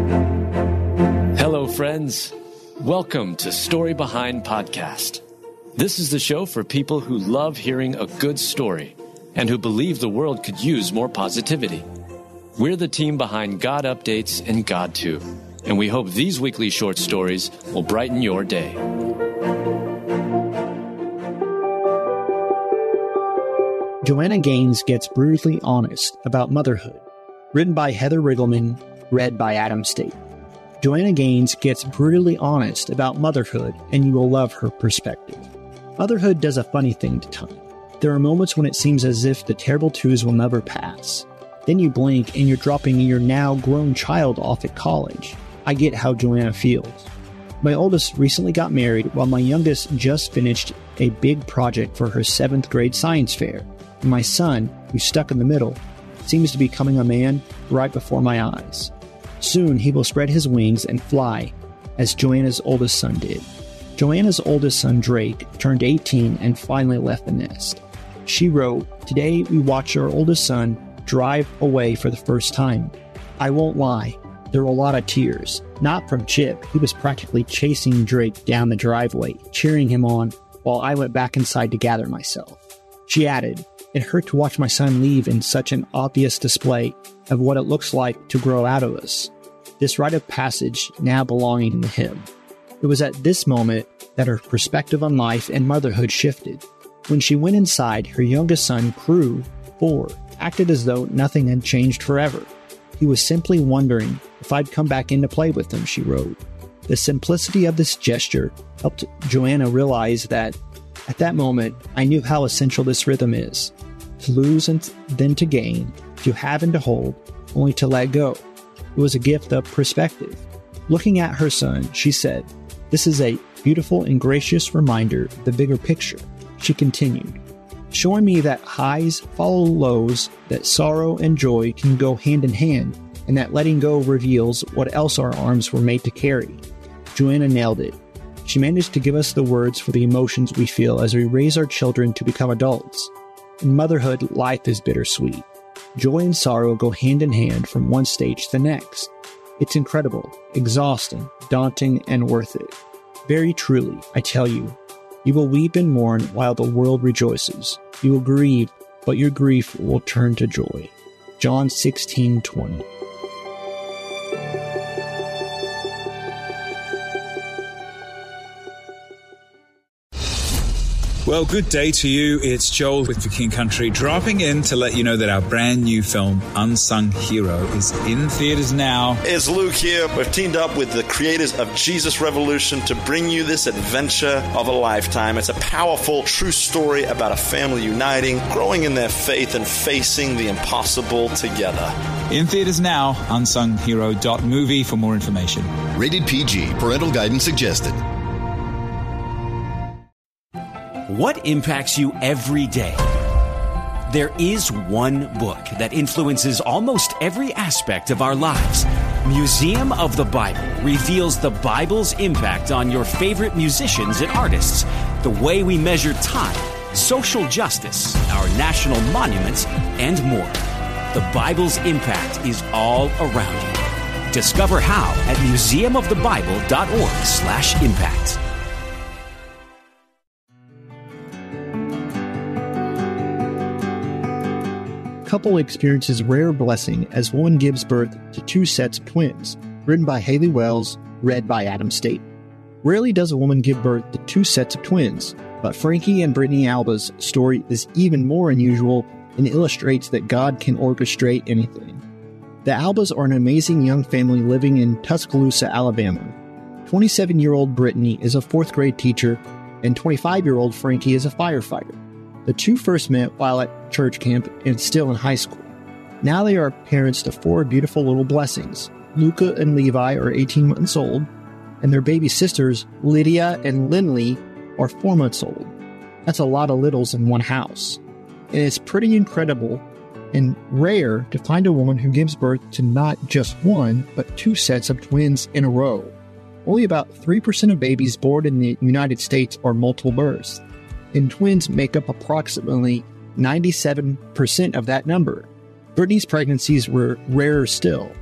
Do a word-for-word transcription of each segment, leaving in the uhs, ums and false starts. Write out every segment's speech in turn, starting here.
Hello, friends. Welcome to Story Behind Podcast. This is the show for people who love hearing a good story and who believe the world could use more positivity. We're the team behind God Updates and God Too, and we hope these weekly short stories will brighten your day. Joanna Gaines Gets Brutally Honest About Motherhood, written by Heather Riggleman, read by Adam State. Joanna Gaines gets brutally honest about motherhood, and you will love her perspective. Motherhood does a funny thing to time. There are moments when it seems as if the terrible twos will never pass. Then you blink and you're dropping your now grown child off at college. I get how Joanna feels. My oldest recently got married while my youngest just finished a big project for her seventh grade science fair. And my son, who's stuck in the middle, seems to be becoming a man right before my eyes. Soon he will spread his wings and fly, as Joanna's oldest son did. Joanna's oldest son, Drake, turned eighteen and finally left the nest. She wrote, "Today we watched our oldest son drive away for the first time. I won't lie, there were a lot of tears. Not from Chip, he was practically chasing Drake down the driveway, cheering him on, while I went back inside to gather myself." She added, "It hurt to watch my son leave in such an obvious display of what it looks like to grow out of us. This rite of passage now belonging to him." It was at this moment that her perspective on life and motherhood shifted. When she went inside, her youngest son, Crew, four, acted as though nothing had changed forever. He was simply wondering if I'd come back in to play with him, she wrote. The simplicity of this gesture helped Joanna realize that, at that moment, I knew how essential this rhythm is. To lose and then to gain, to have and to hold, only to let go. It was a gift of perspective. Looking at her son, she said, "This is a beautiful and gracious reminder of the bigger picture," she continued, showing me that highs follow lows, that sorrow and joy can go hand in hand, and that letting go reveals what else our arms were made to carry. Joanna nailed it. She managed to give us the words for the emotions we feel as we raise our children to become adults. In motherhood, life is bittersweet. Joy and sorrow go hand in hand from one stage to the next. It's incredible, exhausting, daunting, and worth it. Very truly, I tell you, you will weep and mourn while the world rejoices. You will grieve, but your grief will turn to joy. John sixteen twenty. Well, good day to you. It's Joel with The King Country, dropping in to let you know that our brand new film, Unsung Hero, is in theaters now. It's Luke here. We've teamed up with the creators of Jesus Revolution to bring you this adventure of a lifetime. It's a powerful, true story about a family uniting, growing in their faith, and facing the impossible together. In theaters now, unsung hero dot movie for more information. Rated P G. Parental guidance suggested. What impacts you every day? There is one book that influences almost every aspect of our lives. Museum of the Bible reveals the Bible's impact on your favorite musicians and artists, the way we measure time, social justice, our national monuments, and more. The Bible's impact is all around you. Discover how at museum of the bible dot org slash impact. Couple experiences rare blessing as woman gives birth to two sets of twins, written by Haley Wells, read by Adam State. Rarely does a woman give birth to two sets of twins, but Frankie and Brittany Alba's story is even more unusual and illustrates that God can orchestrate anything. The Albas are an amazing young family living in Tuscaloosa, Alabama. twenty-seven-year-old Brittany is a fourth-grade teacher, and twenty-five-year-old Frankie is a firefighter. The two first met while at church camp and still in high school. Now they are parents to four beautiful little blessings. Luca and Levi are eighteen months old, and their baby sisters, Lydia and Lindley, are four months old. That's a lot of littles in one house. And it's pretty incredible and rare to find a woman who gives birth to not just one, but two sets of twins in a row. Only about three percent of babies born in the United States are multiple births, and twins make up approximately ninety-seven percent of that number. Brittany's pregnancies were rarer still.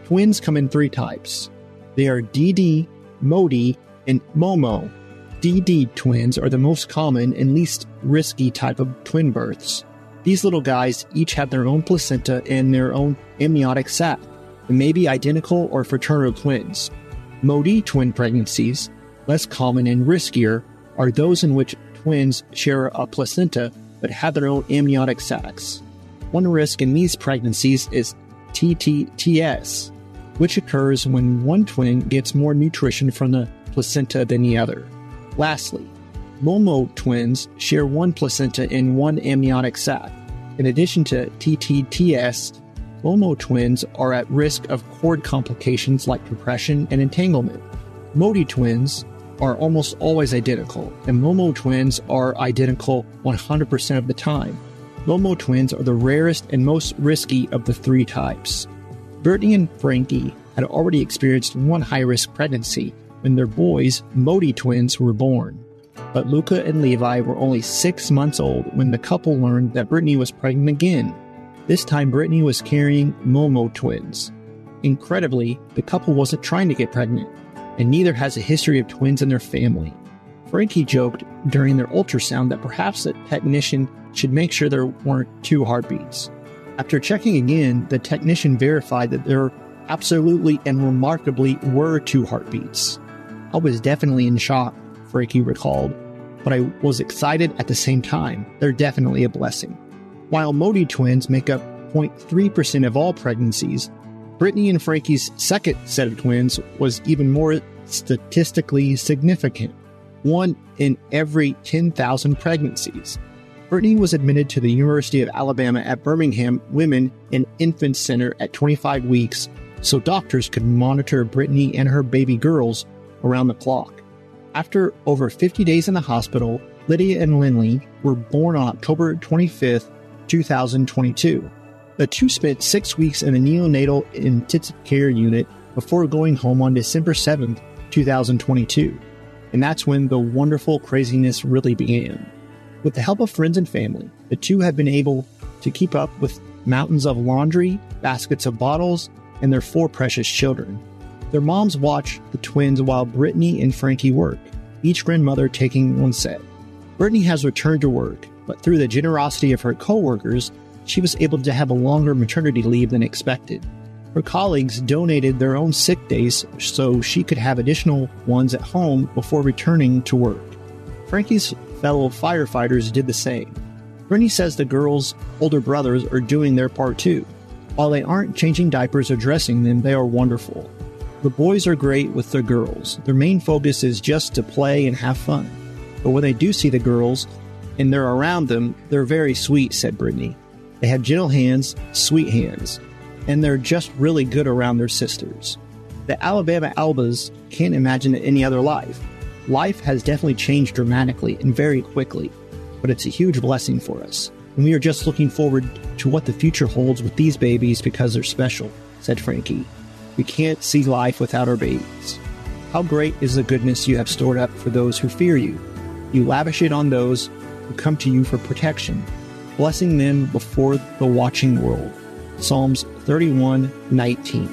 Twins come in three types. They are D D, Modi, and Momo. D D twins are the most common and least risky type of twin births. These little guys each have their own placenta and their own amniotic sac, and may be identical or fraternal twins. Modi twin pregnancies, less common and riskier, are those in which twins share a placenta but have their own amniotic sacs. One risk in these pregnancies is T T T S, which occurs when one twin gets more nutrition from the placenta than the other. Lastly, Momo twins share one placenta and one amniotic sac. In addition to T T T S, Momo twins are at risk of cord complications like compression and entanglement. Modi twins are almost always identical, and Momo twins are identical one hundred percent of the time. Momo twins are the rarest and most risky of the three types. Brittany and Frankie had already experienced one high-risk pregnancy when their boys, Modi twins, were born. But Luca and Levi were only six months old when the couple learned that Brittany was pregnant again. This time Brittany was carrying Momo twins. Incredibly, the couple wasn't trying to get pregnant, and neither has a history of twins in their family. Frankie joked during their ultrasound that perhaps the technician should make sure there weren't two heartbeats. After checking again, the technician verified that there absolutely and remarkably were two heartbeats. I was definitely in shock, Frankie recalled, but I was excited at the same time. They're definitely a blessing. While Modi twins make up zero point three percent of all pregnancies, Brittany and Frankie's second set of twins was even more statistically significant. One in every ten thousand pregnancies. Brittany was admitted to the University of Alabama at Birmingham Women and Infant Center at twenty-five weeks so doctors could monitor Brittany and her baby girls around the clock. After over fifty days in the hospital, Lydia and Lindley were born on October twenty-fifth, twenty twenty-two. The two spent six weeks in the neonatal intensive care unit before going home on December seventh, twenty twenty-two. And that's when the wonderful craziness really began. With the help of friends and family, the two have been able to keep up with mountains of laundry, baskets of bottles, and their four precious children. Their moms watch the twins while Brittany and Frankie work, each grandmother taking one set. Brittany has returned to work, but through the generosity of her co-workers, she was able to have a longer maternity leave than expected. Her colleagues donated their own sick days so she could have additional ones at home before returning to work. Frankie's fellow firefighters did the same. Brittany says the girls' older brothers are doing their part too. While they aren't changing diapers or dressing them, they are wonderful. The boys are great with the girls. Their main focus is just to play and have fun. But when they do see the girls and they're around them, they're very sweet, said Brittany. They have gentle hands, sweet hands, and they're just really good around their sisters. The Alabama Albas can't imagine any other life. Life has definitely changed dramatically and very quickly, but it's a huge blessing for us. And we are just looking forward to what the future holds with these babies because they're special, said Frankie. We can't see life without our babies. How great is the goodness you have stored up for those who fear you. You lavish it on those who come to you for protection, blessing them before the watching world. Psalms thirty-one nineteen.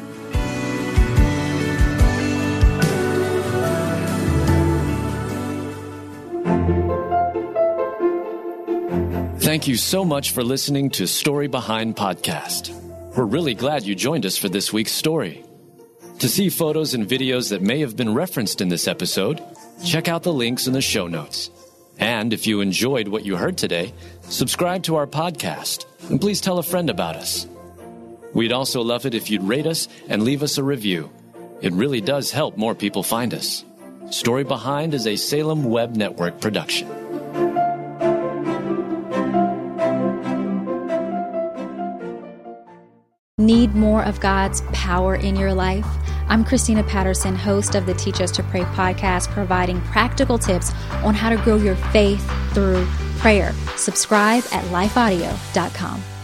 Thank you so much for listening to Story Behind Podcast. We're really glad you joined us for this week's story. To see photos and videos that may have been referenced in this episode, check out the links in the show notes. And if you enjoyed what you heard today, subscribe to our podcast, and please tell a friend about us. We'd also love it if you'd rate us and leave us a review. It really does help more people find us. Story Behind is a Salem Web Network production. Need more of God's power in your life? I'm Christina Patterson, host of the Teach Us to Pray podcast, providing practical tips on how to grow your faith through prayer. Subscribe at life audio dot com.